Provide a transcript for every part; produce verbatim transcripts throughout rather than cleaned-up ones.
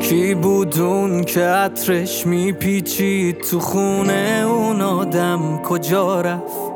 کی بود اون که عطرش میپیچید تو خونه اون آدم کجا رفت؟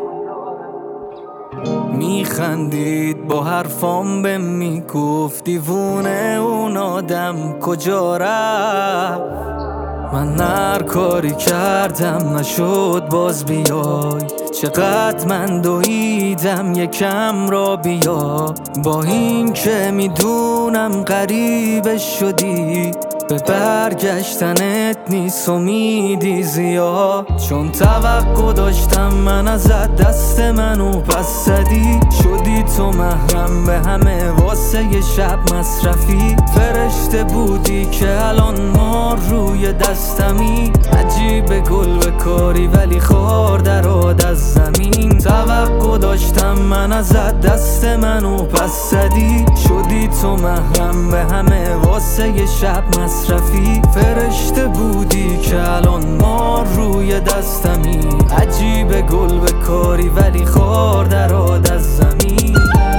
میخندید با حرفام به میگفت دیوونه اون آدم کجا رفت؟ من هر کاری کردم نشد باز بیای، چقدر من دویدم یکم را بیا. با این که میدونم غریبه شدی، به برگشتنت نیست امیدی زیاد. چون توقع داشتم من ازت دست منو پس زدی، شدی تو محرم به همه واسه یه شب مصرفی. فرشته بودی که الان ما روی دستمی، عجیب گل به کاری ولی خار درآد از زمین. توقع داشتم من ازت دست منو پس زدی، شدی تو محرم به همه واسه یه شب مصرفی. فرشته بودی که الان ما روی دستمی، عجیب گل به کاری ولی خار درآد از زمین.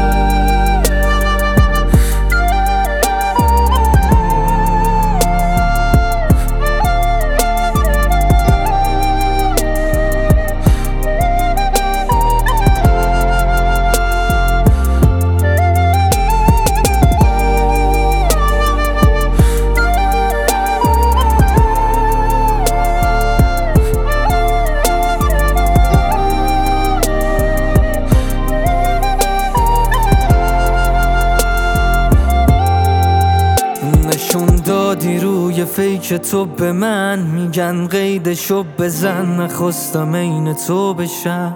دادی روی فیک تو به من، میگن قیدشو بزن، نخواستم عین تو بشم.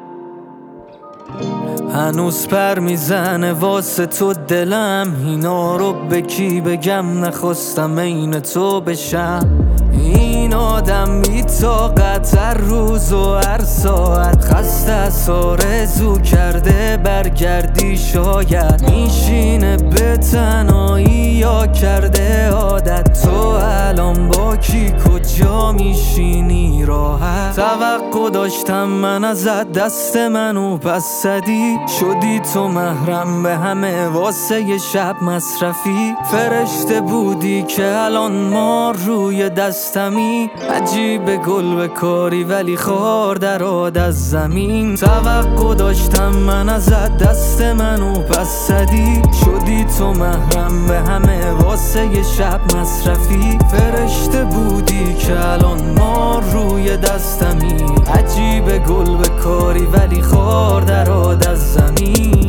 هنوز پر میزنه واسه تو دلم، اینا رو به کی بگم، نخواستم عین تو بشم. این آدم بی طاقت هر روز و هر ساعت، خسته از آرزو کرده برگردی شاید. میشینه به تنهایی یا کرده عادت، تو الان با کی کجا میشینی راحت؟ توقع داشتم من ازت دست منو پس زدی، شدی تو محرم به همه واسه یه شب مصرفی. فرشته بودی که الان ما روی دستمی، عجیب گل به کاری ولی خار درآد از زمین. توقع داشتم من ازت دست منو پس زدی، شدی تو محرم به همه واسه یه شب مصرفی. فرشته بودی که الان ما روی دستمی، عجیب گل به کاری ولی خار درآد از زمین.